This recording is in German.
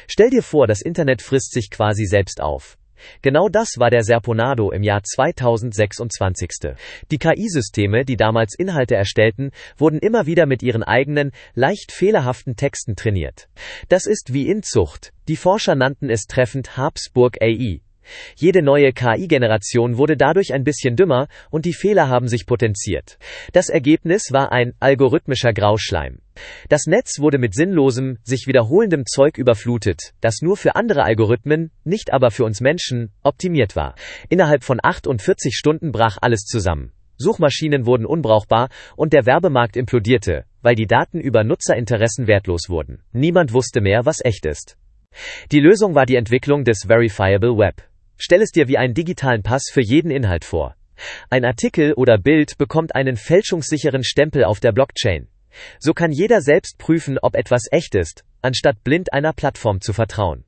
Stell dir vor, das Internet frisst sich quasi selbst auf. Genau das war der Serponado im Jahr 2026. Die KI-Systeme, die damals Inhalte erstellten, wurden immer wieder mit ihren eigenen, leicht fehlerhaften Texten trainiert. Das ist wie Inzucht. Die Forscher nannten es treffend Habsburg AI. Jede neue KI-Generation wurde dadurch ein bisschen dümmer und die Fehler haben sich potenziert. Das Ergebnis war ein algorithmischer Grauschleim. Das Netz wurde mit sinnlosem, sich wiederholendem Zeug überflutet, das nur für andere Algorithmen, nicht aber für uns Menschen, optimiert war. Innerhalb von 48 Stunden brach alles zusammen. Suchmaschinen wurden unbrauchbar und der Werbemarkt implodierte, weil die Daten über Nutzerinteressen wertlos wurden. Niemand wusste mehr, was echt ist. Die Lösung war die Entwicklung des Verifiable Web. Stell es dir wie einen digitalen Pass für jeden Inhalt vor. Ein Artikel oder Bild bekommt einen fälschungssicheren Stempel auf der Blockchain. So kann jeder selbst prüfen, ob etwas echt ist, anstatt blind einer Plattform zu vertrauen.